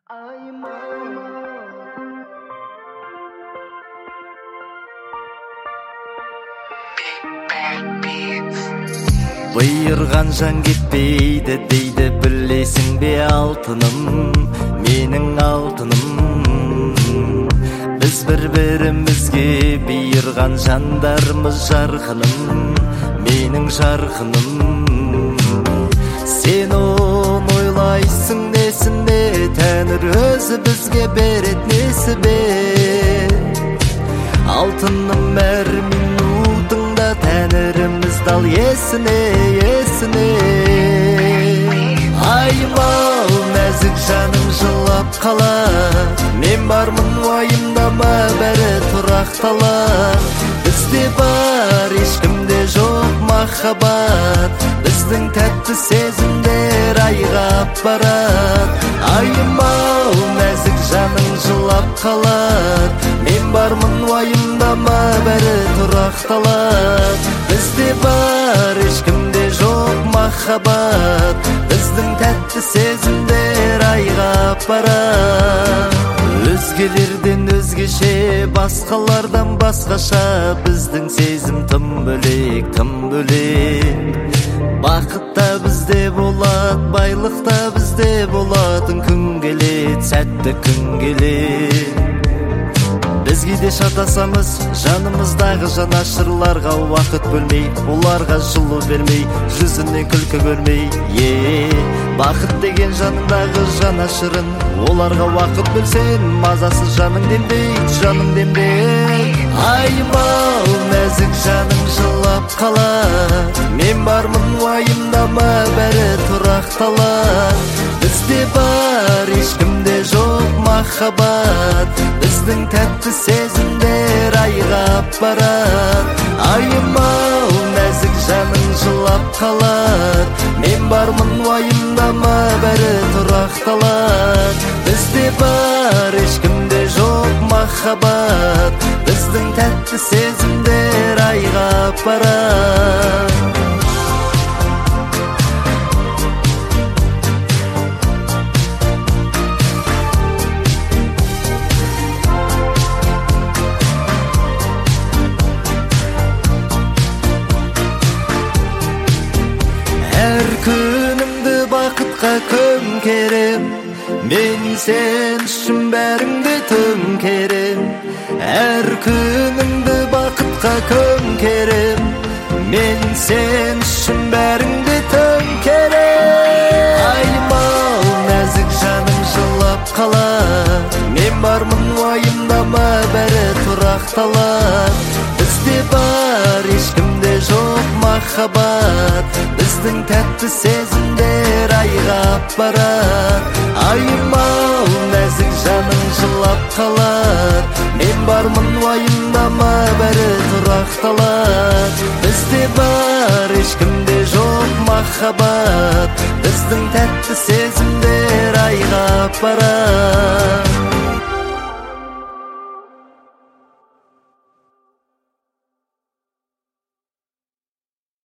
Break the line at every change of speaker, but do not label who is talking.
Бұйырған жан кетпейді дейді, білесің бе алтыным, менің алтыным. Біз бір-бірімізге бұйырған жандармыз, жарқыным, менің жарқыным. Сен оны ойлайсың несіне, Тәңір өзі бізге берет несібе. Алтыным әр минутыңда Тәңіріміз дал есіне, есіне. Айым-ау, нәзік жаным жылап қалар, мен бармын уайымдама, бәрі тұрақталар. Бізде бар, ешкімде жоқ махаббат, біздің тәтті сезімдер айғап барат. Айым-ау, нәзік жаның жылап қалар, мен бармын уайымдама, бәрі тұрақталар. Бізде бар, ешкімде жоқ махаббат, біздің тәтті сезімдер айғап барат. Өзгелерден өзгеше, басқалардан басқаша, біздің сезім тым бөлек, тым бөлек. Бақыт та бізде болады, байлық та бізде болады. Күн келет, сәтті күн келет. Біз кейде шатасамыз, жанымыздағы жанашырларға уақыт бөлмей, оларға жылу бермей, жүзінен күлкі көрмей. Бақыт деген жанындағы жанашырын, оларға уақыт бөлсең, мазасыз жаның дембейді, жаның дембейді. Айым-ау, нәзік жаным жылап қалар, мен бармын уайымдама, бәрі тұрақталар. Бізде бар, ешкімде жоқ махаббат, біздің тәтті сезімдер айғап барат. Айым-ау, нәзік жаның жылап қалар, мен бармын уайымдама, бәрі тұрақталар. Бізде бар, ешкімде жоқ махаббат, біздің тәтті сезімдер айғап барат. Күнімді бақытқа көмкерем, мен сен үшін бәріңді төңкерем. Әр күнімді бақытқа көмкерем, мен сен үшін бәріңді төңкерем. Айым-ау, нәзік жаным жылап қалар, мен бармын уайымдама, бәрі тұрақталар. Бізде бар, ешкімде жоқ махаббат, біздің тәтті сезімдер айғап барат. Айым-ау, нәзік жаның жылап қалар, мен бармын уайымдама, бәрі тұрақталар. Бізде бар, ешкімде жоқ махаббат, біздің тәтті сезімдер айғап барат.